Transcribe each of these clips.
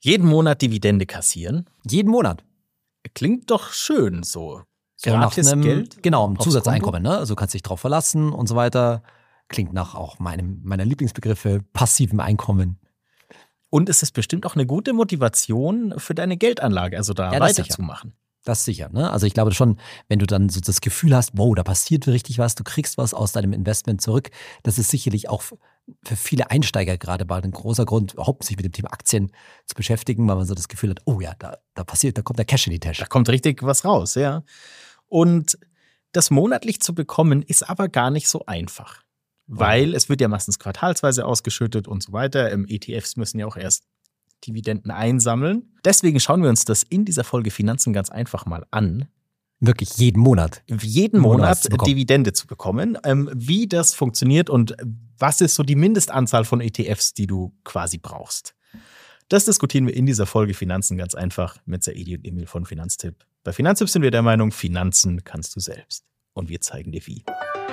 Jeden Monat Dividende kassieren. Jeden Monat. Klingt doch schön so. So nach einem, Geld. genau, einem Zusatzeinkommen, ne? Also kannst dich drauf verlassen und so weiter. Klingt nach auch meiner Lieblingsbegriffe, passivem Einkommen. Und es ist bestimmt auch eine gute Motivation für deine Geldanlage, also da weiterzumachen. Das ist sicher, ne? Also ich glaube schon, wenn du dann so das Gefühl hast, wow, da passiert richtig was, du kriegst was aus deinem Investment zurück, das ist sicherlich auch für viele Einsteiger gerade mal ein großer Grund, überhaupt sich mit dem Thema Aktien zu beschäftigen, weil man so das Gefühl hat, oh ja, da kommt der Cash in die Tasche. Da kommt richtig was raus, ja. Und das monatlich zu bekommen, ist aber gar nicht so einfach. Weil es wird ja meistens quartalsweise ausgeschüttet und so weiter. ETFs müssen ja auch erst Dividenden einsammeln. Deswegen schauen wir uns das in dieser Folge Finanzen ganz einfach mal an. Wirklich jeden Monat? Jeden Monat Dividende zu bekommen. Wie das funktioniert und was ist so die Mindestanzahl von ETFs, die du quasi brauchst. Das diskutieren wir in dieser Folge Finanzen ganz einfach mit Saidi und Emil von Finanztipp. Bei Finanztipp sind wir der Meinung, Finanzen kannst du selbst. Und wir zeigen dir wie.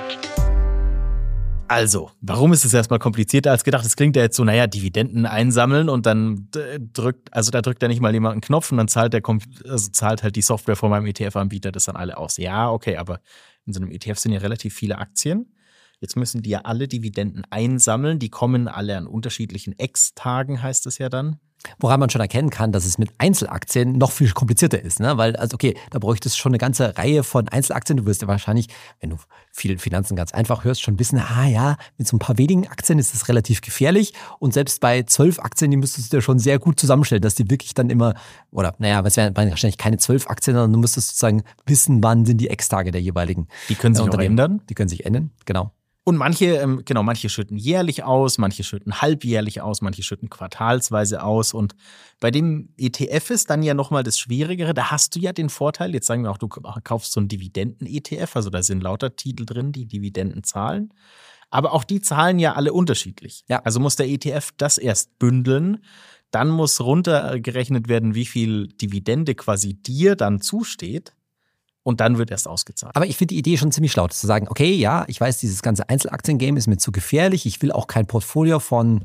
Also, warum ist es erstmal komplizierter als gedacht? Es klingt ja jetzt so, Dividenden einsammeln und dann drückt er nicht mal jemand einen Knopf und dann zahlt halt die Software von meinem ETF-Anbieter das dann alle aus. Ja, okay, aber in so einem ETF sind ja relativ viele Aktien. Jetzt müssen die ja alle Dividenden einsammeln. Die kommen alle an unterschiedlichen X-Tagen, heißt es ja dann. Woran man schon erkennen kann, dass es mit Einzelaktien noch viel komplizierter ist, ne? Weil, also okay, da bräuchtest du schon eine ganze Reihe von Einzelaktien. Du wirst ja wahrscheinlich, wenn du viel Finanzen ganz einfach hörst, schon wissen, mit so ein paar wenigen Aktien ist das relativ gefährlich. Und selbst bei 12 Aktien, die müsstest du dir schon sehr gut zusammenstellen, dass die wirklich dann immer, es wären wahrscheinlich keine 12 Aktien, sondern du müsstest sozusagen wissen, wann sind die X-Tage der jeweiligen. Die können sich auch ändern. Die können sich ändern, genau. Und manche schütten jährlich aus, manche schütten halbjährlich aus, manche schütten quartalsweise aus. Und bei dem ETF ist dann ja nochmal das Schwierigere. Da hast du ja den Vorteil, jetzt sagen wir auch, du kaufst so einen Dividenden-ETF, also da sind lauter Titel drin, die Dividenden zahlen. Aber auch die zahlen ja alle unterschiedlich. Ja. Also muss der ETF das erst bündeln. Dann muss runtergerechnet werden, wie viel Dividende quasi dir dann zusteht. Und dann wird erst ausgezahlt. Aber ich finde die Idee schon ziemlich schlau, zu sagen, okay, ja, ich weiß, dieses ganze Einzelaktien-Game ist mir zu gefährlich. Ich will auch kein Portfolio von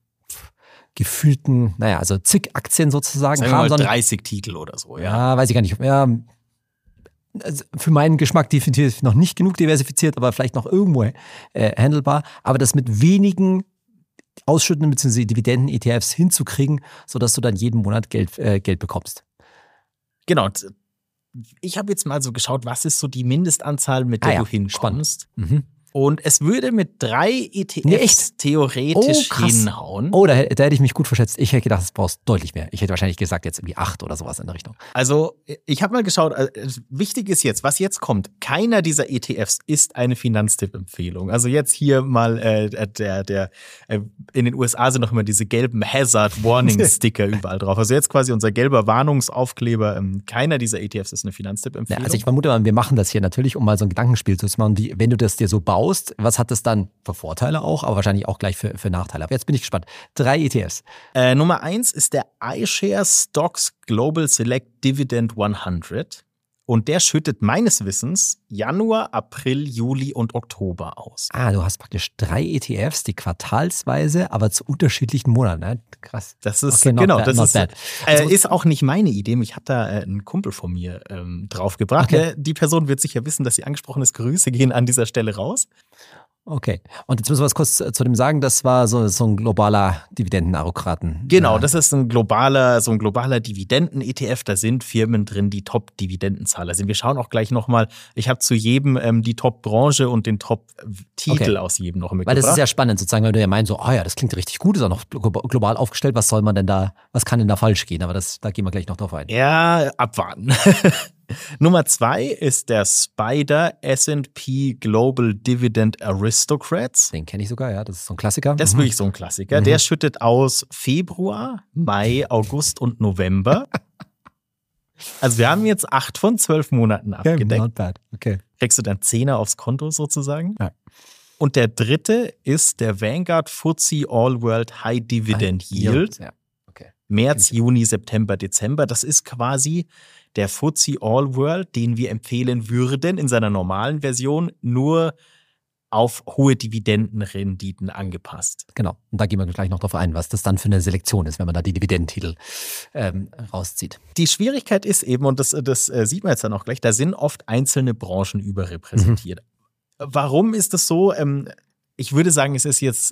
gefühlten, also zig Aktien sozusagen haben. Sagen wir mal 30 Titel oder so. Ja, weiß ich gar nicht. Ja, also für meinen Geschmack definitiv noch nicht genug diversifiziert, aber vielleicht noch irgendwo handelbar. Aber das mit wenigen ausschüttenden bzw. Dividenden-ETFs hinzukriegen, sodass du dann jeden Monat Geld bekommst. Genau. Ich habe jetzt mal so geschaut, was ist so die Mindestanzahl, mit der du hinkommst. Mhm. Und es würde mit 3 ETFs theoretisch hinhauen. Oh, da hätte ich mich gut verschätzt. Ich hätte gedacht, es brauchst deutlich mehr. Ich hätte wahrscheinlich gesagt, jetzt irgendwie 8 oder sowas in der Richtung. Also, ich habe mal geschaut, wichtig ist jetzt, was jetzt kommt. Keiner dieser ETFs ist eine Finanztipp-Empfehlung. Also jetzt hier mal in den USA sind noch immer diese gelben Hazard-Warning-Sticker überall drauf. Also jetzt quasi unser gelber Warnungsaufkleber. Keiner dieser ETFs ist eine Finanztipp-Empfehlung. Ja, also ich vermute mal, wir machen das hier natürlich, um mal so ein Gedankenspiel zu machen, wie wenn du das dir so baust, was hat das dann für Vorteile auch, aber wahrscheinlich auch gleich für Nachteile. Aber jetzt bin ich gespannt. 3 ETFs. Nummer 1 ist der iShares Stocks Global Select Dividend 100. Und der schüttet meines Wissens Januar, April, Juli und Oktober aus. Du hast praktisch 3 ETFs, die quartalsweise, aber zu unterschiedlichen Monaten. Ne? Krass. Das ist, okay, das ist auch nicht meine Idee. Mich hat da ein Kumpel von mir draufgebracht. Okay. Die Person wird sicher wissen, dass sie angesprochen ist. Grüße gehen an dieser Stelle raus. Okay. Und jetzt müssen wir was kurz zu dem sagen, das war so ein globaler Dividendenarokraten. Genau, das ist ein globaler Dividenden-ETF. Da sind Firmen drin, die Top-Dividendenzahler sind. Wir schauen auch gleich nochmal, ich habe zu jedem die Top-Branche und den Top-Titel aus jedem noch mitgebracht. Weil das ist ja spannend sozusagen, weil du ja meinst, das klingt richtig gut, ist auch noch global aufgestellt, was kann denn da falsch gehen? Aber da gehen wir gleich noch drauf ein. Ja, abwarten. Nummer 2 ist der SPDR S&P Global Dividend Aristocrats. Den kenne ich sogar, ja, das ist so ein Klassiker. Das ist wirklich so ein Klassiker. Der schüttet aus Februar, Mai, August und November. Also wir haben jetzt 8 von 12 Monaten abgedeckt. Not bad. Okay. Kriegst du dann 10er aufs Konto sozusagen. Ja. Und der 3. ist der Vanguard FTSE All World High Dividend Yield. Ja. Okay. März, Juni, September, Dezember. Das ist quasi der FTSE All World, den wir empfehlen würden in seiner normalen Version, nur auf hohe Dividendenrenditen angepasst. Genau. Und da gehen wir gleich noch drauf ein, was das dann für eine Selektion ist, wenn man da die Dividendentitel rauszieht. Die Schwierigkeit ist eben, und das sieht man jetzt dann auch gleich, da sind oft einzelne Branchen überrepräsentiert. Warum ist das so? Ich würde sagen, es ist jetzt,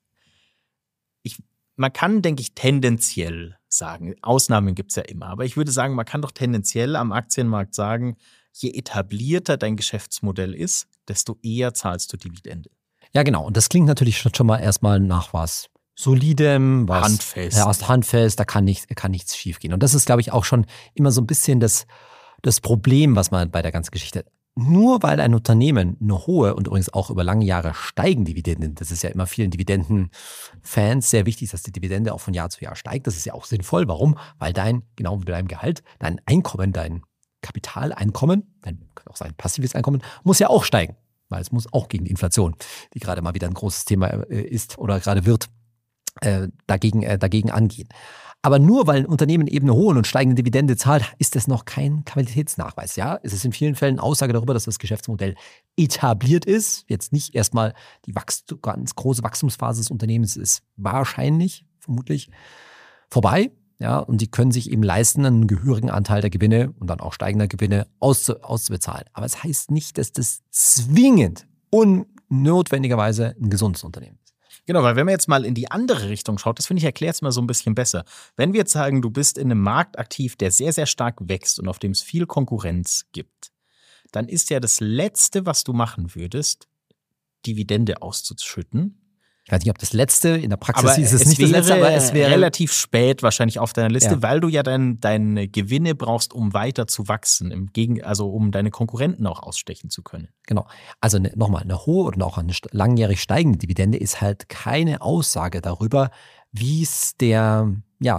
man kann, denke ich, tendenziell sagen, Ausnahmen gibt es ja immer, aber ich würde sagen, man kann doch tendenziell am Aktienmarkt sagen, je etablierter dein Geschäftsmodell ist, desto eher zahlst du Dividende. Ja, genau. Und das klingt natürlich schon mal erstmal nach was Solidem, was handfest. Ja, handfest, da kann nichts schiefgehen. Und das ist, glaube ich, auch schon immer so ein bisschen das Problem, was man bei der ganzen Geschichte hat. Nur weil ein Unternehmen eine hohe und übrigens auch über lange Jahre steigende Dividenden, das ist ja immer vielen Dividendenfans sehr wichtig, dass die Dividende auch von Jahr zu Jahr steigt. Das ist ja auch sinnvoll. Warum? Weil genau wie dein Gehalt, dein Einkommen, dein Kapitaleinkommen, kann auch sein passives Einkommen, muss ja auch steigen. Weil es muss auch gegen die Inflation, die gerade mal wieder ein großes Thema ist oder gerade wird, dagegen angehen. Aber nur weil ein Unternehmen eben eine hohe und steigende Dividende zahlt, ist das noch kein Qualitätsnachweis. Ja, es ist in vielen Fällen Aussage darüber, dass das Geschäftsmodell etabliert ist. Jetzt nicht erstmal die ganz große Wachstumsphase des Unternehmens ist wahrscheinlich, vermutlich vorbei. Ja, und die können sich eben leisten, einen gehörigen Anteil der Gewinne und dann auch steigender Gewinne auszubezahlen. Aber es heißt nicht, dass das zwingend unnotwendigerweise ein gesundes Unternehmen ist. Genau, weil wenn man jetzt mal in die andere Richtung schaut, das finde ich, erklärt es mal so ein bisschen besser. Wenn wir jetzt sagen, du bist in einem Markt aktiv, der sehr, sehr stark wächst und auf dem es viel Konkurrenz gibt, dann ist ja das Letzte, was du machen würdest, Dividende auszuschütten. Ich weiß nicht, ob das Letzte, in der Praxis aber ist es nicht das Letzte, aber es wäre relativ spät wahrscheinlich auf deiner Liste, weil du ja deine Gewinne brauchst, um weiter zu wachsen, also um deine Konkurrenten auch ausstechen zu können. Genau. Also nochmal, eine hohe oder auch eine langjährig steigende Dividende ist halt keine Aussage darüber, wie es dem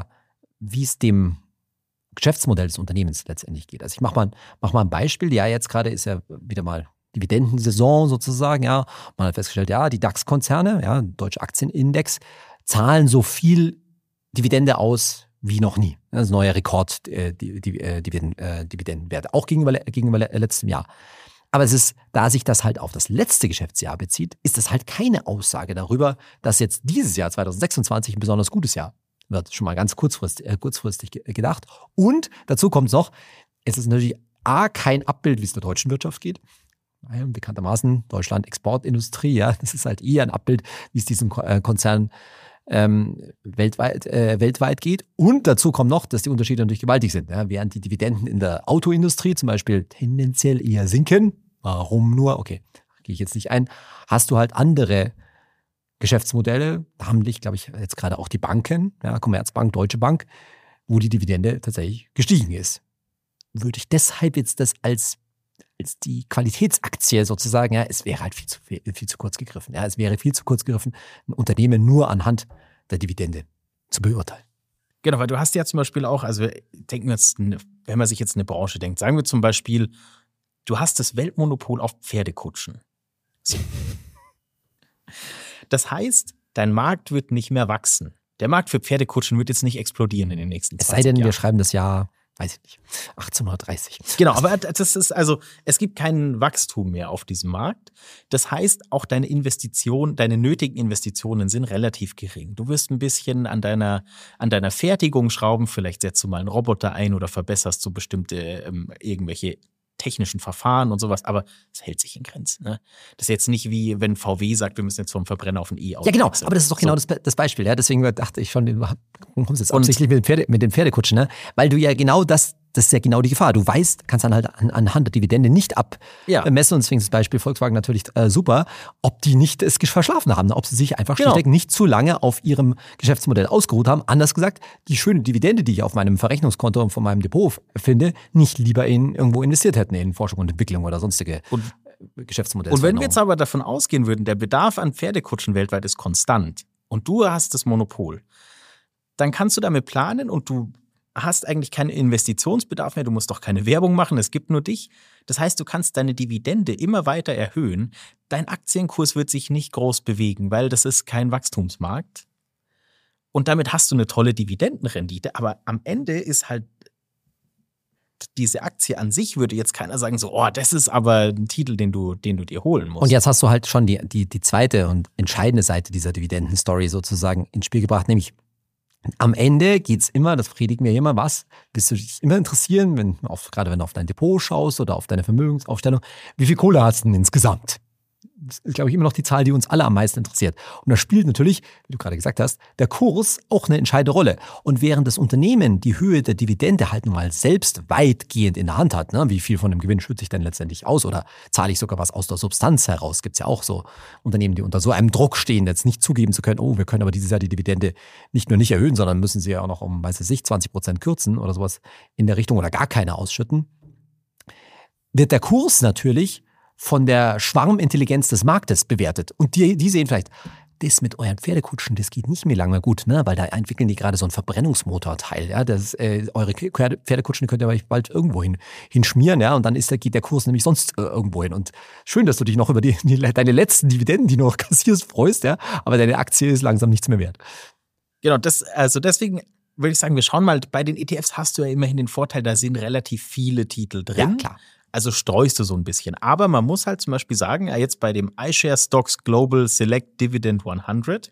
Geschäftsmodell des Unternehmens letztendlich geht. Also ich mach mal ein Beispiel. Ja, jetzt gerade ist ja wieder mal Dividendensaison sozusagen, ja. Man hat festgestellt, ja, die DAX-Konzerne, ja, Deutsche Aktienindex, zahlen so viel Dividende aus wie noch nie. Das ist ein neuer Rekord, Dividendenwert, auch gegenüber letztem Jahr. Aber da sich das halt auf das letzte Geschäftsjahr bezieht, ist das halt keine Aussage darüber, dass jetzt dieses Jahr 2026 ein besonders gutes Jahr wird. Schon mal ganz kurzfristig gedacht. Und dazu kommt noch, es ist natürlich kein Abbild, wie es der deutschen Wirtschaft geht. Bekanntermaßen Deutschland Exportindustrie, ja, das ist halt eher ein Abbild, wie es diesem Konzern weltweit geht. Und dazu kommt noch, dass die Unterschiede natürlich gewaltig sind. Ja, während die Dividenden in der Autoindustrie zum Beispiel tendenziell eher sinken, warum nur? Okay, gehe ich jetzt nicht ein. Hast du halt andere Geschäftsmodelle, namentlich, glaube ich, jetzt gerade auch die Banken, ja, Commerzbank, Deutsche Bank, wo die Dividende tatsächlich gestiegen ist. Würde ich deshalb jetzt das als die Qualitätsaktie sozusagen, ja, es wäre halt viel zu kurz gegriffen. Ja, es wäre viel zu kurz gegriffen, ein Unternehmen nur anhand der Dividende zu beurteilen. Genau, weil du hast ja zum Beispiel auch, also denken wir jetzt, wenn man sich jetzt eine Branche denkt, sagen wir zum Beispiel, du hast das Weltmonopol auf Pferdekutschen. So. Das heißt, dein Markt wird nicht mehr wachsen. Der Markt für Pferdekutschen wird jetzt nicht explodieren in den nächsten 20 Jahren. Es sei denn, wir schreiben das Jahr, weiß ich nicht, 1830. Genau, aber das ist also, es gibt kein Wachstum mehr auf diesem Markt. Das heißt, auch deine nötigen Investitionen sind relativ gering. Du wirst ein bisschen an deiner Fertigung schrauben, vielleicht setzt du mal einen Roboter ein oder verbesserst so bestimmte irgendwelche technischen Verfahren und sowas, aber es hält sich in Grenzen. Ne? Das ist jetzt nicht wie, wenn VW sagt, wir müssen jetzt vom Verbrenner auf ein E-Auto. Ja, genau, aber das ist doch genau das Beispiel. Ja? Deswegen dachte ich schon, du kommst jetzt absichtlich mit den Pferdekutschen, ne? Weil du ja genau das ist ja genau die Gefahr. Du kannst dann halt anhand der Dividende nicht abmessen, und deswegen ist das Beispiel Volkswagen natürlich super, ob die nicht es verschlafen haben, ob sie sich einfach schlichtweg nicht zu lange auf ihrem Geschäftsmodell ausgeruht haben. Anders gesagt, die schöne Dividende, die ich auf meinem Verrechnungskonto und von meinem Depot finde, nicht lieber irgendwo investiert hätten, in Forschung und Entwicklung oder sonstige Geschäftsmodelle. Und wenn wir jetzt aber davon ausgehen würden, der Bedarf an Pferdekutschen weltweit ist konstant und du hast das Monopol, dann kannst du damit planen und du hast eigentlich keinen Investitionsbedarf mehr, du musst doch keine Werbung machen, es gibt nur dich. Das heißt, du kannst deine Dividende immer weiter erhöhen. Dein Aktienkurs wird sich nicht groß bewegen, weil das ist kein Wachstumsmarkt. Und damit hast du eine tolle Dividendenrendite, aber am Ende ist halt diese Aktie an sich würde jetzt keiner sagen, so, oh, das ist aber ein Titel, den du dir holen musst. Und jetzt hast du halt schon die zweite und entscheidende Seite dieser Dividendenstory sozusagen ins Spiel gebracht, nämlich am Ende geht's immer, das predigt mir immer, was wirst du dich immer interessieren, gerade wenn du auf dein Depot schaust oder auf deine Vermögensaufstellung, wie viel Kohle hast du denn insgesamt? Das ist, glaube ich, immer noch die Zahl, die uns alle am meisten interessiert. Und da spielt natürlich, wie du gerade gesagt hast, der Kurs auch eine entscheidende Rolle. Und während das Unternehmen die Höhe der Dividende halt nun mal selbst weitgehend in der Hand hat, ne, wie viel von dem Gewinn schütte ich denn letztendlich aus oder zahle ich sogar was aus der Substanz heraus, gibt es ja auch so Unternehmen, die unter so einem Druck stehen, jetzt nicht zugeben zu können, oh, wir können aber dieses Jahr die Dividende nicht nur nicht erhöhen, sondern müssen sie ja auch noch um, weiß ich nicht, 20% kürzen oder sowas in der Richtung oder gar keine ausschütten, wird der Kurs natürlich von der Schwarmintelligenz des Marktes bewertet. Und die sehen vielleicht, das mit euren Pferdekutschen, das geht nicht mehr lange gut, ne? Weil da entwickeln die gerade so ein Verbrennungsmotorteil. Ja? Eure Pferdekutschen könnt ihr euch bald irgendwo hinschmieren, ja? Und dann geht der Kurs nämlich sonst irgendwo hin. Und schön, dass du dich noch über deine letzten Dividenden, die du noch kassierst, freust, ja? Aber deine Aktie ist langsam nichts mehr wert. Genau, also deswegen würde ich sagen, wir schauen mal, bei den ETFs hast du ja immerhin den Vorteil, da sind relativ viele Titel drin. Ja, klar. Also streust du so ein bisschen. Aber man muss halt zum Beispiel sagen, jetzt bei dem iShares Stocks Global Select Dividend 100,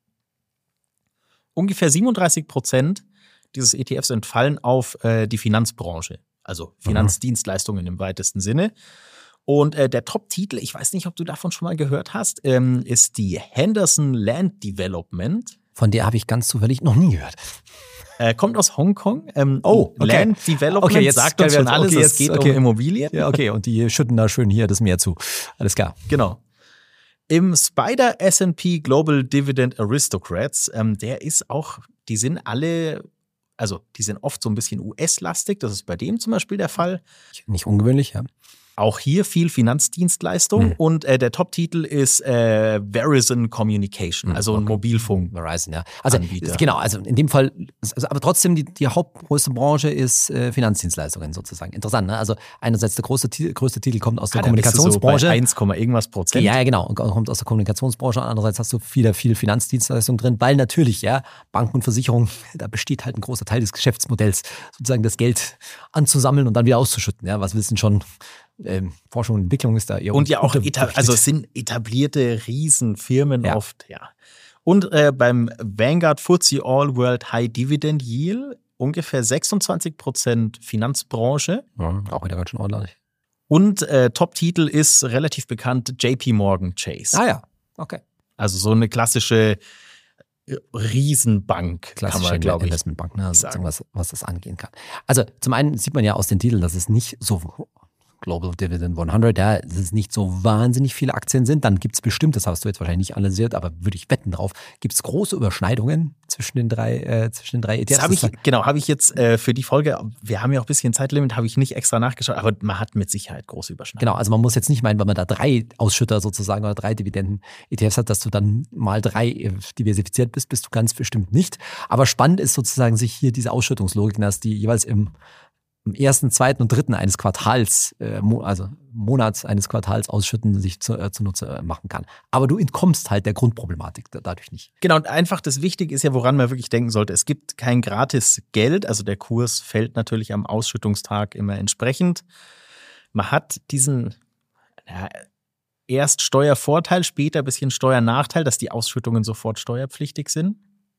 ungefähr 37% dieses ETFs entfallen auf die Finanzbranche, also Finanzdienstleistungen im weitesten Sinne. Und der Top-Titel, ich weiß nicht, ob du davon schon mal gehört hast, ist die Henderson Land Development. Von der habe ich ganz zufällig noch nie gehört. Kommt aus Hongkong. Okay. Land Development okay, jetzt sagt uns schon alles, es geht um Immobilien. Ja, okay, und die schütten da schön hier das Meer zu. Alles klar. Genau. Im Spider S&P Global Dividend Aristocrats, die sind oft so ein bisschen US-lastig, das ist bei dem zum Beispiel der Fall. Nicht ungewöhnlich, ja. Auch hier viel Finanzdienstleistung und der Top-Titel ist Verizon Communication, also ein Mobilfunk. Verizon, ja. Also Anbieter. Genau, also in dem Fall, aber trotzdem die hauptgrößte Branche ist Finanzdienstleistungen sozusagen. Interessant, ne? Also einerseits der größte Titel kommt aus der Kommunikationsbranche. So bei 1, irgendwas Prozent. Ja, genau, kommt aus der Kommunikationsbranche. Andererseits hast du viel Finanzdienstleistung drin, weil natürlich, ja, Banken und Versicherungen, da besteht halt ein großer Teil des Geschäftsmodells, sozusagen das Geld anzusammeln und dann wieder auszuschütten. Ja, was wissen schon Forschung und Entwicklung ist da eher. Und ja auch, es sind etablierte Riesenfirmen oft, ja. Und beim Vanguard FTSE All World High Dividend Yield ungefähr 26% Finanzbranche. Ja, auch wieder ganz schön ordentlich. Und Top-Titel ist relativ bekannt, JP Morgan Chase. Ah ja, okay. Also so eine klassische Riesenbank, kann man, glaube ich, Investmentbank, ne? Also was das angehen kann. Also zum einen sieht man ja aus den Titeln, dass es nicht so Global Dividend 100, ja, dass es nicht so wahnsinnig viele Aktien sind. Dann gibt es bestimmt, das hast du jetzt wahrscheinlich nicht analysiert, aber würde ich wetten drauf, gibt es große Überschneidungen zwischen den drei ETFs. Habe ich jetzt für die Folge, wir haben ja auch ein bisschen Zeitlimit, habe ich nicht extra nachgeschaut, aber man hat mit Sicherheit große Überschneidungen. Genau, also man muss jetzt nicht meinen, wenn man da 3 Ausschütter sozusagen oder 3 Dividenden-ETFs hat, dass du dann mal 3 diversifiziert bist du ganz bestimmt nicht. Aber spannend ist sozusagen sich hier diese Ausschüttungslogik, dass die jeweils im ersten, zweiten und dritten eines Quartals, also Monats eines Quartals ausschütten, sich zunutze machen kann. Aber du entkommst halt der Grundproblematik dadurch nicht. Genau, und einfach das Wichtige ist ja, woran man wirklich denken sollte, es gibt kein gratis Geld, also der Kurs fällt natürlich am Ausschüttungstag immer entsprechend. Man hat diesen erst Steuervorteil, später ein bisschen Steuernachteil, dass die Ausschüttungen sofort steuerpflichtig sind.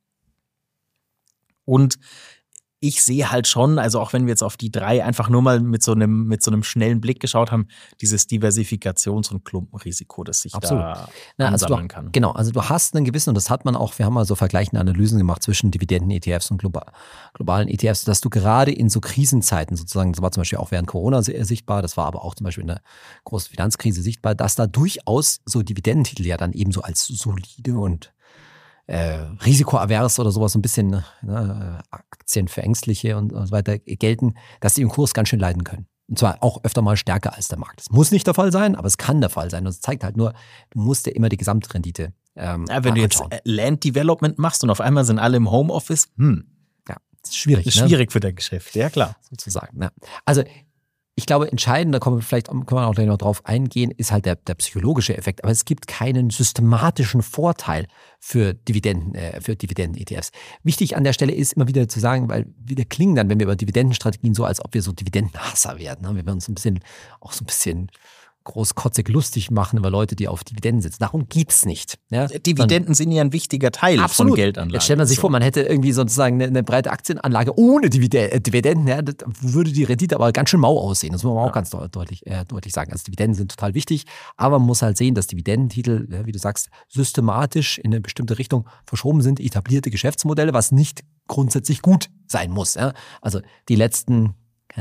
Und ich sehe halt schon, also auch wenn wir jetzt auf die 3 einfach nur mal mit so einem schnellen Blick geschaut haben, dieses Diversifikations- und Klumpenrisiko, das sich da ansammeln kann. Genau, also du hast einen gewissen, und das hat man auch, wir haben mal so vergleichende Analysen gemacht zwischen Dividenden-ETFs und globalen ETFs, dass du gerade in so Krisenzeiten sozusagen, das war zum Beispiel auch während Corona sichtbar, das war aber auch zum Beispiel in der großen Finanzkrise sichtbar, dass da durchaus so Dividendentitel ja dann eben so als solide und risikoavers oder sowas, so ein bisschen Aktien für Ängstliche und so weiter gelten, dass die im Kurs ganz schön leiden können. Und zwar auch öfter mal stärker als der Markt. Das muss nicht der Fall sein, aber es kann der Fall sein. Und es zeigt halt nur, du musst dir immer die Gesamtrendite wenn du jetzt Land Development machst und auf einmal sind alle im Homeoffice, ja, das ist schwierig. Das ist schwierig für dein Geschäft, ja klar. Sozusagen. Ja. Also Ich glaube, entscheidend, können wir auch gleich noch drauf eingehen, ist halt der psychologische Effekt. Aber es gibt keinen systematischen Vorteil für Dividenden-ETFs. Wichtig an der Stelle ist immer wieder zu sagen, weil wir klingen dann, wenn wir über Dividendenstrategien so, als ob wir so Dividendenhasser werden. Ne? Wir uns so ein bisschen großkotzig lustig machen über Leute, die auf Dividenden sitzen. Darum geht's nicht. Ja? Dividenden sind ja ein wichtiger Teil von Geldanlagen. Jetzt stellt man sich vor, man hätte irgendwie sozusagen eine breite Aktienanlage ohne Dividenden. Ja, das würde die Rendite aber ganz schön mau aussehen. Das muss man auch ganz deutlich sagen. Also Dividenden sind total wichtig, aber man muss halt sehen, dass Dividendentitel, wie du sagst, systematisch in eine bestimmte Richtung verschoben sind, etablierte Geschäftsmodelle, was nicht grundsätzlich gut sein muss. Ja? Also die letzten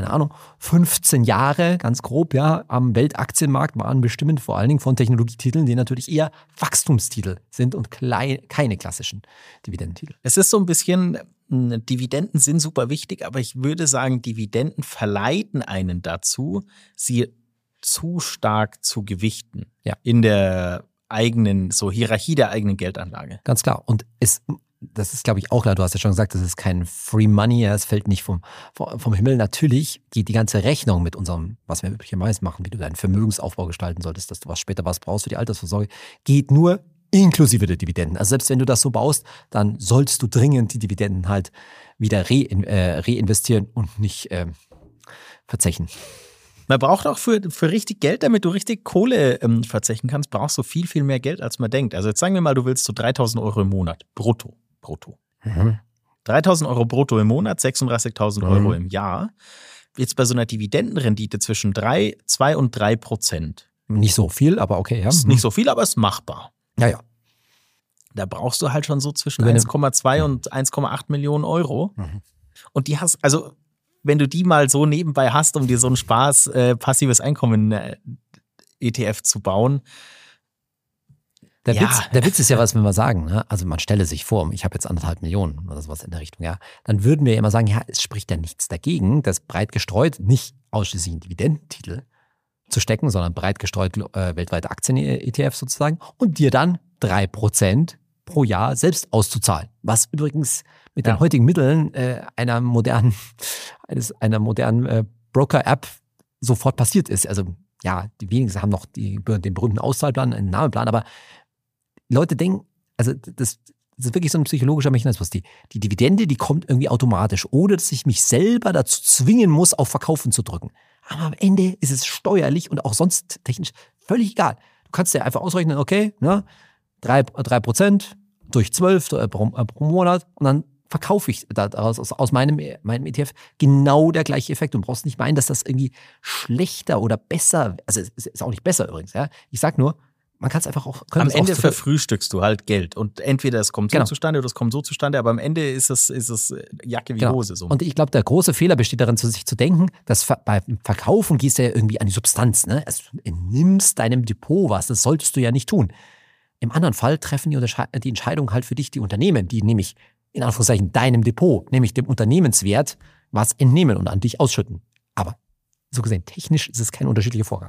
15 Jahre, ganz grob, ja, am Weltaktienmarkt waren bestimmend vor allen Dingen von Technologietiteln, die natürlich eher Wachstumstitel sind und keine klassischen Dividendentitel. Es ist so ein bisschen, Dividenden sind super wichtig, aber ich würde sagen, Dividenden verleiten einen dazu, sie zu stark zu gewichten in der eigenen, so Hierarchie der eigenen Geldanlage. Ganz klar. Und das ist, glaube ich, auch klar. Du hast ja schon gesagt, das ist kein Free Money. Ja, es fällt nicht vom Himmel. Natürlich geht die ganze Rechnung mit unserem, was wir üblicherweise machen, wie du deinen Vermögensaufbau gestalten solltest, dass du später was brauchst für die Altersvorsorge, geht nur inklusive der Dividenden. Also selbst wenn du das so baust, dann sollst du dringend die Dividenden halt wieder reinvestieren und nicht verzechen. Man braucht auch für richtig Geld, damit du richtig Kohle verzechen kannst, brauchst du viel, viel mehr Geld, als man denkt. Also jetzt sagen wir mal, du willst so 3.000 Euro im Monat, brutto. 3.000 Euro brutto im Monat, 36.000 Euro im Jahr. Jetzt bei so einer Dividendenrendite zwischen 2 und 3%. Nicht so viel, aber okay, ja. Ist nicht so viel, aber ist machbar. Ja. Da brauchst du halt schon so zwischen 1,2 und 1,8 Millionen Euro. Und die hast, also wenn du die mal so nebenbei hast, um dir so einen Spaß, passives Einkommen ETF zu bauen. Der Witz ist ja, was wir mal sagen, ne? Also man stelle sich vor, ich habe jetzt 1,5 Millionen oder sowas in der Richtung, ja. Dann würden wir immer sagen, ja, es spricht ja nichts dagegen, das breit gestreut, nicht ausschließlich in Dividendentitel zu stecken, sondern breit gestreut weltweite Aktien-ETF sozusagen und dir dann 3% pro Jahr selbst auszuzahlen. Was übrigens mit den heutigen Mitteln einer modernen Broker-App sofort passiert ist. Also ja, die wenigsten haben noch den berühmten Auszahlplan, einen Namenplan, aber Leute denken, also das ist wirklich so ein psychologischer Mechanismus. Die Dividende, die kommt irgendwie automatisch, ohne dass ich mich selber dazu zwingen muss, auf Verkaufen zu drücken. Aber am Ende ist es steuerlich und auch sonst technisch völlig egal. Du kannst dir einfach ausrechnen, okay, ne, 3% durch 12 pro Monat und dann verkaufe ich aus meinem ETF genau der gleiche Effekt. Du brauchst nicht meinen, dass das irgendwie schlechter oder besser, also es ist auch nicht besser übrigens, ja. Ich sag nur, man kann es einfach auch. Am Ende verfrühstückst du halt Geld und entweder es kommt so zustande oder es kommt so zustande, aber am Ende ist es Jacke wie Hose. So. Und ich glaube, der große Fehler besteht darin, sich zu denken, dass beim Verkaufen gehst du ja irgendwie an die Substanz. Ne? Also du nimmst deinem Depot was, das solltest du ja nicht tun. Im anderen Fall treffen die Entscheidung halt für dich die Unternehmen, die nämlich in Anführungszeichen deinem Depot, nämlich dem Unternehmenswert, was entnehmen und an dich ausschütten. Aber so gesehen, technisch ist es kein unterschiedlicher Vorgang.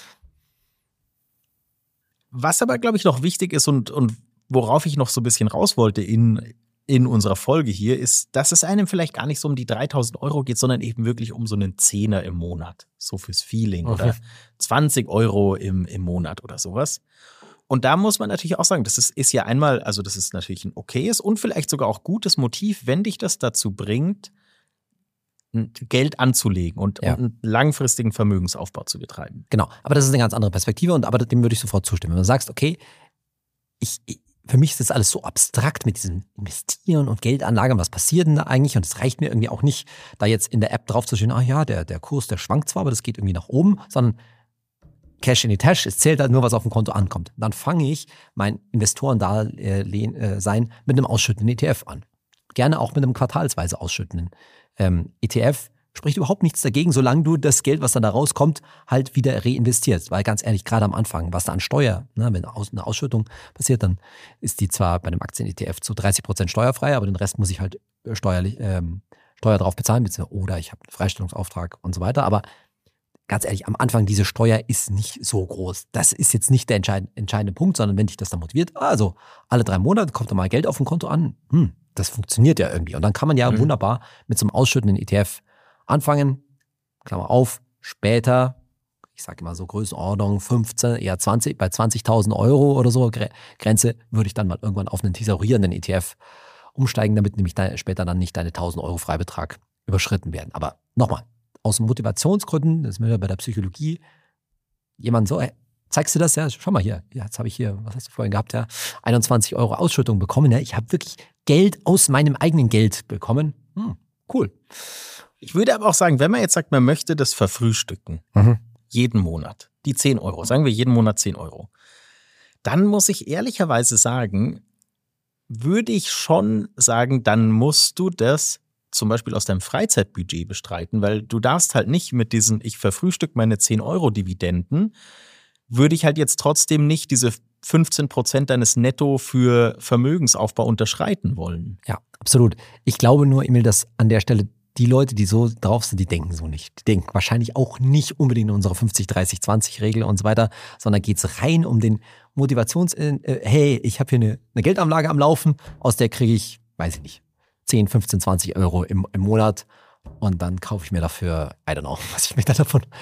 Was aber, glaube ich, noch wichtig ist und worauf ich noch so ein bisschen raus wollte in unserer Folge hier, ist, dass es einem vielleicht gar nicht so um die 3.000 Euro geht, sondern eben wirklich um so einen Zehner im Monat. So fürs Feeling oder 20 Euro im Monat oder sowas. Und da muss man natürlich auch sagen, das ist ja einmal, also das ist natürlich ein okayes und vielleicht sogar auch gutes Motiv, wenn dich das dazu bringt, Geld anzulegen und einen langfristigen Vermögensaufbau zu betreiben. Genau, aber das ist eine ganz andere Perspektive aber dem würde ich sofort zustimmen. Wenn du sagst, okay, für mich ist das alles so abstrakt mit diesem Investieren und Geldanlage, was passiert denn da eigentlich? Und es reicht mir irgendwie auch nicht, da jetzt in der App drauf zu stehen, der Kurs, der schwankt zwar, aber das geht irgendwie nach oben, sondern Cash in die Tasche, es zählt halt nur, was auf dem Konto ankommt. Dann fange ich mein Investorendasein mit einem ausschüttenden ETF an. Gerne auch mit einem quartalsweise ausschüttenden ETF. Spricht überhaupt nichts dagegen, solange du das Geld, was dann da rauskommt, halt wieder reinvestierst. Weil ganz ehrlich, gerade am Anfang, was da an Steuer, ne, wenn eine Ausschüttung passiert, dann ist die zwar bei einem Aktien-ETF zu 30% steuerfrei, aber den Rest muss ich halt Steuer drauf bezahlen, oder ich habe einen Freistellungsauftrag und so weiter. Aber ganz ehrlich, am Anfang, diese Steuer ist nicht so groß. Das ist jetzt nicht der entscheidende Punkt, sondern wenn dich das dann motiviert, also alle 3 Monate kommt da mal Geld auf dem Konto an, das funktioniert ja irgendwie. Und dann kann man ja wunderbar mit so einem ausschüttenden ETF anfangen, Klammer auf, später, ich sage immer so Größenordnung 15, eher 20, bei 20.000 Euro oder so Grenze, würde ich dann mal irgendwann auf einen tesorierenden ETF umsteigen, damit nämlich später dann nicht deine 1.000 Euro Freibetrag überschritten werden. Aber nochmal, aus Motivationsgründen, das ist mir bei der Psychologie, jemand so, hey, zeigst du das? Ja, schau mal hier, jetzt habe ich hier, was hast du vorhin gehabt, ja, 21 Euro Ausschüttung bekommen. Ja, ich habe wirklich Geld aus meinem eigenen Geld bekommen. Cool. Ich würde aber auch sagen, wenn man jetzt sagt, man möchte das verfrühstücken, jeden Monat, die 10 Euro, sagen wir jeden Monat 10 Euro, dann muss ich ehrlicherweise sagen, würde ich schon sagen, dann musst du das zum Beispiel aus deinem Freizeitbudget bestreiten, weil du darfst halt nicht mit diesen, ich verfrühstück meine 10 Euro Dividenden, würde ich halt jetzt trotzdem nicht diese 15% deines Netto für Vermögensaufbau unterschreiten wollen. Ja, absolut. Ich glaube nur, Emil, dass an der Stelle die Leute, die so drauf sind, die denken so nicht. Die denken wahrscheinlich auch nicht unbedingt in unsere 50-30-20-Regel und so weiter, sondern geht es rein um den hey, ich habe hier eine Geldanlage am Laufen, aus der kriege ich, weiß ich nicht, 10, 15, 20 Euro im Monat und dann kaufe ich mir dafür, I don't know, was ich mir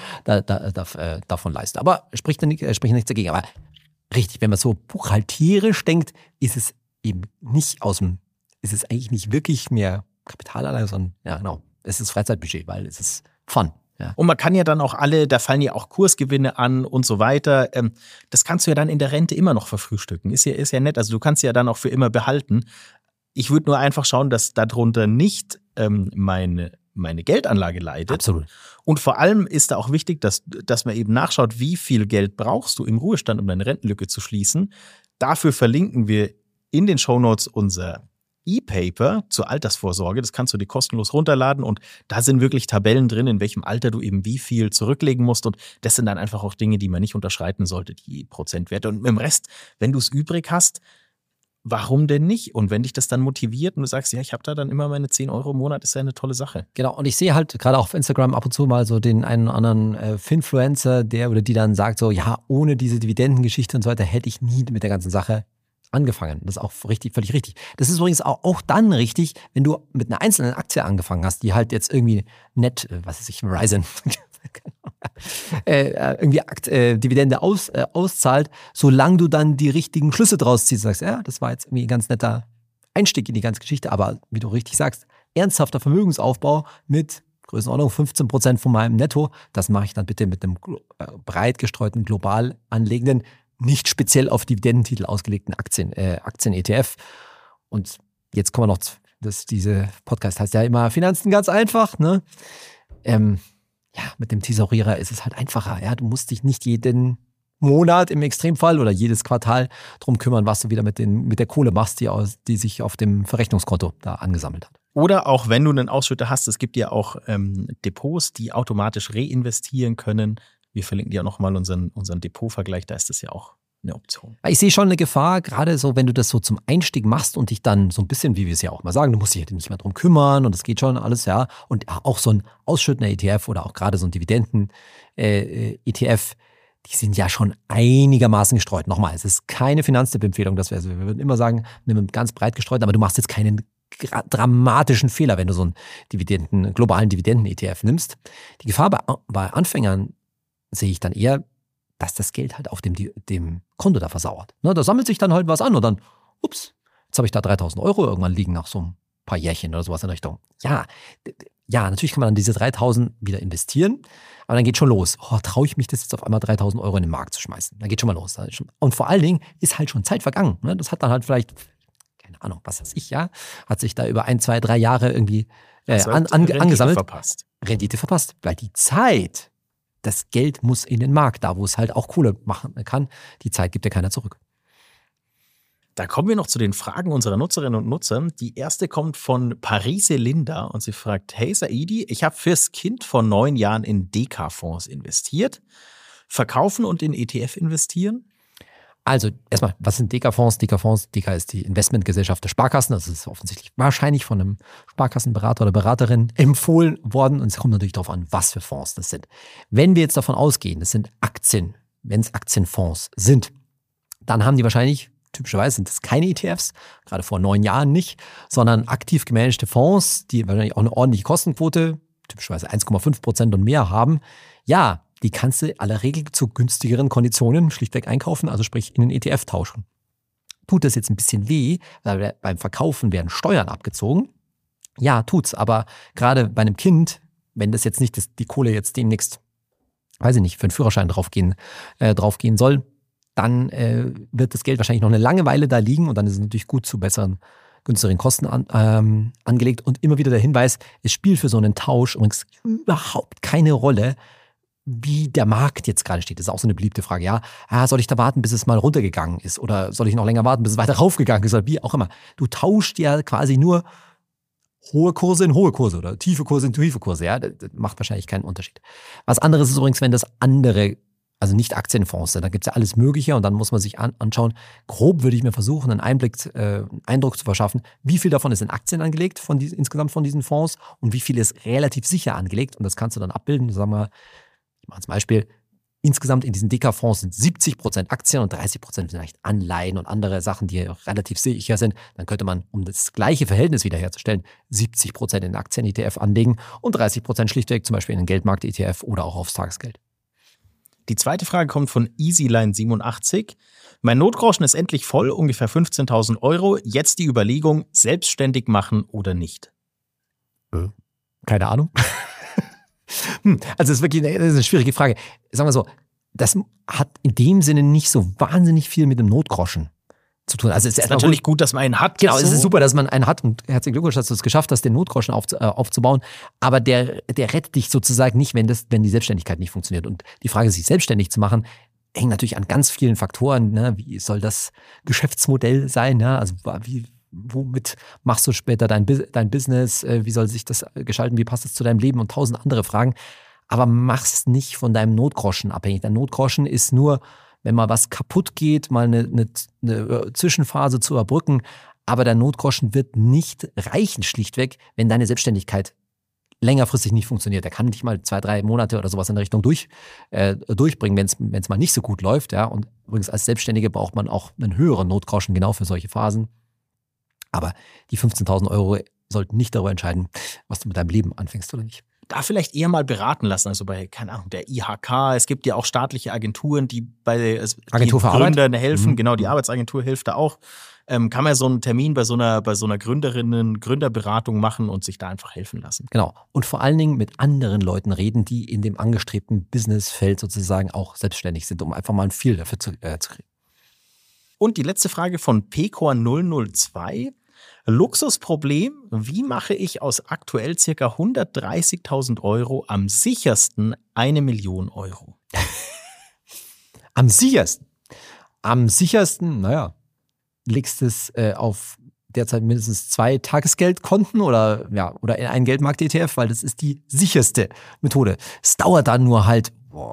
davon leiste. Aber spricht nichts dagegen. Aber richtig, wenn man so buchhalterisch denkt, ist es eben nicht ist es eigentlich nicht wirklich mehr Kapitalanlage, sondern ja genau, es ist Freizeitbudget, weil es ist Fun. Ja. Und man kann ja dann auch da fallen ja auch Kursgewinne an und so weiter. Das kannst du ja dann in der Rente immer noch verfrühstücken. Ist ja nett. Also du kannst ja dann auch für immer behalten. Ich würde nur einfach schauen, dass darunter nicht meine Geldanlage leidet. Absolut. Und vor allem ist da auch wichtig, dass man eben nachschaut, wie viel Geld brauchst du im Ruhestand, um deine Rentenlücke zu schließen. Dafür verlinken wir in den Shownotes unser E-Paper zur Altersvorsorge. Das kannst du dir kostenlos runterladen und da sind wirklich Tabellen drin, in welchem Alter du eben wie viel zurücklegen musst und das sind dann einfach auch Dinge, die man nicht unterschreiten sollte, die Prozentwerte. Und mit dem Rest, wenn du es übrig hast, warum denn nicht? Und wenn dich das dann motiviert und du sagst, ja, ich habe da dann immer meine 10 Euro im Monat, ist ja eine tolle Sache. Genau, und ich sehe halt gerade auch auf Instagram ab und zu mal so den einen oder anderen Finfluencer, der oder die dann sagt so, ja, ohne diese Dividendengeschichte und so weiter hätte ich nie mit der ganzen Sache angefangen. Das ist auch völlig richtig. Das ist übrigens auch dann richtig, wenn du mit einer einzelnen Aktie angefangen hast, die halt jetzt irgendwie nett, was weiß ich, Verizon irgendwie Dividende auszahlt, solange du dann die richtigen Schlüsse draus ziehst. Sagst, ja, das war jetzt irgendwie ein ganz netter Einstieg in die ganze Geschichte, aber wie du richtig sagst, ernsthafter Vermögensaufbau mit Größenordnung 15% von meinem Netto, das mache ich dann bitte mit einem breit gestreuten, global anlegenden, nicht speziell auf Dividendentitel ausgelegten Aktien-ETF. Und jetzt kommen wir noch, diese Podcast heißt ja immer Finanzen ganz einfach, ne? Ja, mit dem Tesorierer ist es halt einfacher. Ja, du musst dich nicht jeden Monat im Extremfall oder jedes Quartal drum kümmern, was du wieder mit der Kohle machst, die sich auf dem Verrechnungskonto da angesammelt hat. Oder auch wenn du einen Ausschütter hast, es gibt ja auch Depots, die automatisch reinvestieren können. Wir verlinken dir auch nochmal unseren Depotvergleich, da ist das ja auch eine Option. Ich sehe schon eine Gefahr, gerade so, wenn du das so zum Einstieg machst und dich dann so ein bisschen, wie wir es ja auch mal sagen, du musst dich halt nicht mehr drum kümmern und das geht schon alles, ja. Und auch so ein ausschüttender ETF oder auch gerade so ein Dividenden-ETF, die sind ja schon einigermaßen gestreut. Nochmal, es ist keine Finanztipp-Empfehlung, wir würden immer sagen, nimm ganz breit gestreut, aber du machst jetzt keinen dramatischen Fehler, wenn du so einen globalen Dividenden-ETF nimmst. Die Gefahr bei Anfängern sehe ich dann eher, dass das Geld halt auf dem Konto da versauert. Ne, da sammelt sich dann halt was an und dann, ups, jetzt habe ich da 3.000 Euro irgendwann liegen nach so ein paar Jährchen oder sowas in Richtung. Ja, natürlich kann man dann diese 3.000 wieder investieren, aber dann geht schon los. Traue ich mich das jetzt auf einmal 3.000 Euro in den Markt zu schmeißen? Dann geht schon mal los. Und vor allen Dingen ist halt schon Zeit vergangen. Ne? Das hat dann halt vielleicht, keine Ahnung, was weiß ich, ja, hat sich da über 1, 2, 3 Jahre irgendwie angesammelt. Rendite verpasst. Weil die Zeit, das Geld muss in den Markt, da wo es halt auch Kohle machen kann. Die Zeit gibt ja keiner zurück. Da kommen wir noch zu den Fragen unserer Nutzerinnen und Nutzer. Die erste kommt von Parise Linda und sie fragt, hey Saidi, ich habe fürs Kind vor 9 Jahren in Deka-Fonds investiert. Verkaufen und in ETF investieren? Also erstmal, was sind Deka-Fonds? Deka ist die Investmentgesellschaft der Sparkassen. Das ist offensichtlich wahrscheinlich von einem Sparkassenberater oder Beraterin empfohlen worden. Und es kommt natürlich darauf an, was für Fonds das sind. Wenn wir jetzt davon ausgehen, das sind Aktien, wenn es Aktienfonds sind, dann haben die wahrscheinlich, typischerweise sind das keine ETFs, gerade vor 9 Jahren nicht, sondern aktiv gemanagte Fonds, die wahrscheinlich auch eine ordentliche Kostenquote typischerweise 1,5% und mehr haben, ja, die kannst du in aller Regel zu günstigeren Konditionen schlichtweg einkaufen, also sprich in den ETF tauschen. Tut das jetzt ein bisschen weh, weil beim Verkaufen werden Steuern abgezogen? Ja, tut's, aber gerade bei einem Kind, wenn das jetzt nicht die Kohle jetzt demnächst, weiß ich nicht, für einen Führerschein draufgehen soll, dann wird das Geld wahrscheinlich noch eine lange Weile da liegen und dann ist es natürlich gut zu günstigeren Kosten angelegt. Und immer wieder der Hinweis, es spielt für so einen Tausch übrigens überhaupt keine Rolle, wie der Markt jetzt gerade steht. Das ist auch so eine beliebte Frage. Ja, soll ich da warten, bis es mal runtergegangen ist? Oder soll ich noch länger warten, bis es weiter raufgegangen ist? Oder wie auch immer. Du tauschst ja quasi nur hohe Kurse in hohe Kurse oder tiefe Kurse in tiefe Kurse. Ja, das macht wahrscheinlich keinen Unterschied. Was anderes ist übrigens, wenn das andere, also nicht Aktienfonds sind. Da gibt es ja alles Mögliche und dann muss man sich anschauen. Grob würde ich mir versuchen, einen Eindruck zu verschaffen, wie viel davon ist in Aktien angelegt, insgesamt von diesen Fonds und wie viel ist relativ sicher angelegt. Und das kannst du dann abbilden. Sagen wir, ich mache zum Beispiel, insgesamt in diesen Deka-Fonds sind 70% Aktien und 30% sind vielleicht Anleihen und andere Sachen, die relativ sicher sind. Dann könnte man, um das gleiche Verhältnis wiederherzustellen, 70% in Aktien-ETF anlegen und 30% schlichtweg zum Beispiel in den Geldmarkt-ETF oder auch aufs Tagesgeld. Die zweite Frage kommt von EasyLine87. Mein Notgroschen ist endlich voll, ungefähr 15.000 Euro. Jetzt die Überlegung, selbstständig machen oder nicht? Keine Ahnung. Also das ist wirklich eine schwierige Frage. Sagen wir so, das hat in dem Sinne nicht so wahnsinnig viel mit dem Notgroschen zu tun. Also es ist natürlich gut, dass man einen hat. Genau, es ist super, dass man einen hat und herzlichen Glückwunsch, dass du es geschafft hast, den Notgroschen aufzubauen. Aber der rettet dich sozusagen nicht, wenn die Selbstständigkeit nicht funktioniert. Und die Frage, sich selbstständig zu machen, hängt natürlich an ganz vielen Faktoren. Ne? Wie soll das Geschäftsmodell sein? Ne? Also womit machst du später dein Business? Wie soll sich das gestalten? Wie passt das zu deinem Leben? Und 1000 andere Fragen. Aber mach's nicht von deinem Notgroschen abhängig. Dein Notgroschen ist nur, wenn mal was kaputt geht, mal eine Zwischenphase zu überbrücken. Aber der Notgroschen wird nicht reichen, schlichtweg, wenn deine Selbstständigkeit längerfristig nicht funktioniert. Der kann nicht mal 2-3 Monate oder sowas in der Richtung durchbringen, wenn es mal nicht so gut läuft. Ja? Und übrigens als Selbstständige braucht man auch einen höheren Notgroschen genau für solche Phasen. Aber die 15.000 Euro sollten nicht darüber entscheiden, was du mit deinem Leben anfängst oder nicht. Da vielleicht eher mal beraten lassen, also bei, keine Ahnung, der IHK. Es gibt ja auch staatliche Agenturen, die bei Gründern helfen. Genau, die Arbeitsagentur hilft da auch. Kann man so einen Termin bei so einer Gründerberatung machen und sich da einfach helfen lassen. Genau. Und vor allen Dingen mit anderen Leuten reden, die in dem angestrebten Businessfeld sozusagen auch selbstständig sind, um einfach mal ein Feel dafür zu kriegen. Und die letzte Frage von Pecor002. Luxusproblem, wie mache ich aus aktuell ca. 130.000 Euro am sichersten 1 Million Euro? Am sichersten? Am sichersten, legst es auf derzeit mindestens 2 Tagesgeldkonten oder in einen Geldmarkt-ETF, weil das ist die sicherste Methode. Es dauert dann nur halt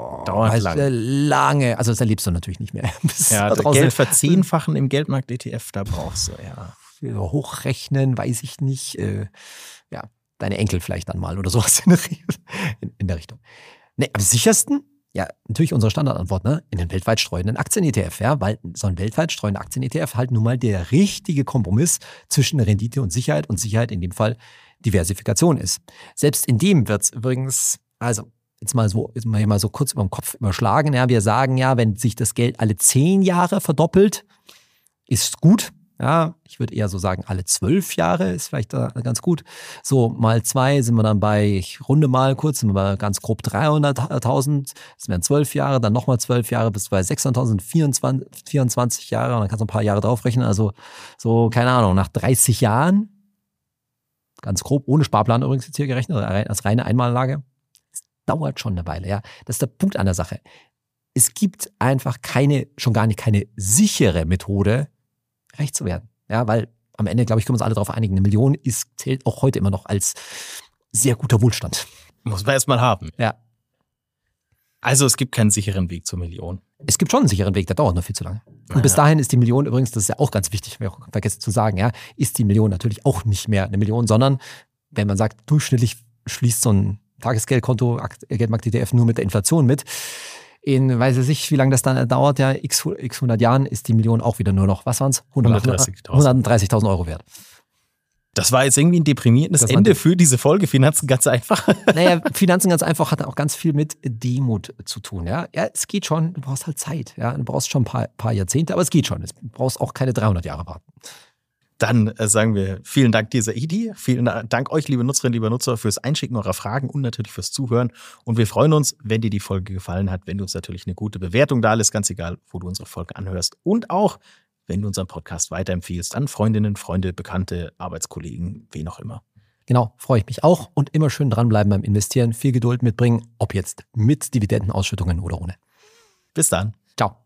lange, also das erlebst du natürlich nicht mehr. Geld verzehnfachen im Geldmarkt-ETF, da brauchst du, hochrechnen, weiß ich nicht. Deine Enkel vielleicht dann mal oder sowas in der Richtung. Nee, am sichersten? Ja, natürlich unsere Standardantwort, ne? In den weltweit streuenden Aktien-ETF, weil so ein weltweit streuender Aktien-ETF halt nun mal der richtige Kompromiss zwischen Rendite und Sicherheit in dem Fall Diversifikation ist. Selbst in dem wird es übrigens, also jetzt mal so kurz über den Kopf überschlagen, wir sagen wenn sich das Geld alle 10 Jahre verdoppelt, ist gut. Ja, ich würde eher so sagen, alle 12 Jahre ist vielleicht ganz gut. So, mal 2 sind wir dann ich runde mal kurz, sind wir bei ganz grob 300.000. Das wären 12 Jahre, dann nochmal 12 Jahre bis bei 600.000, 24 Jahre. Und dann kannst du ein paar Jahre draufrechnen. Also so, keine Ahnung, nach 30 Jahren, ganz grob, ohne Sparplan übrigens jetzt hier gerechnet, als reine Einmalanlage. Es dauert schon eine Weile, Das ist der Punkt an der Sache. Es gibt einfach schon gar nicht keine sichere Methode, reich zu werden. Weil am Ende, glaube ich, können wir uns alle darauf einigen, 1 Million zählt auch heute immer noch als sehr guter Wohlstand. Muss man erstmal haben. Ja. Also es gibt keinen sicheren Weg zur Million. Es gibt schon einen sicheren Weg, der dauert noch viel zu lange. Und bis dahin ist die Million übrigens, das ist ja auch ganz wichtig, habe ich auch vergessen zu sagen, ist die Million natürlich auch nicht mehr 1 Million, sondern wenn man sagt, durchschnittlich schließt so ein Tagesgeldkonto, Geldmarkt-ETF nur mit der Inflation mit, in, weiß ich nicht, wie lange das dann dauert, x 100 Jahren ist die Million auch wieder nur noch, was waren es? 130.000 Euro wert. Das war jetzt irgendwie ein deprimierendes Ende für diese Folge Finanzen ganz einfach. Naja, Finanzen ganz einfach hat auch ganz viel mit Demut zu tun. Ja, es geht schon, du brauchst halt Zeit. Ja, du brauchst schon ein paar Jahrzehnte, aber es geht schon. Du brauchst auch keine 300 Jahre warten. Dann sagen wir vielen Dank dir, Saidi. Vielen Dank euch, liebe Nutzerinnen, lieber Nutzer, fürs Einschicken eurer Fragen und natürlich fürs Zuhören. Und wir freuen uns, wenn dir die Folge gefallen hat, wenn du uns natürlich eine gute Bewertung da lässt, ganz egal, wo du unsere Folge anhörst. Und auch, wenn du unseren Podcast weiterempfiehlst an Freundinnen, Freunde, Bekannte, Arbeitskollegen, wen auch immer. Genau, freue ich mich auch. Und immer schön dranbleiben beim Investieren, viel Geduld mitbringen, ob jetzt mit Dividendenausschüttungen oder ohne. Bis dann. Ciao.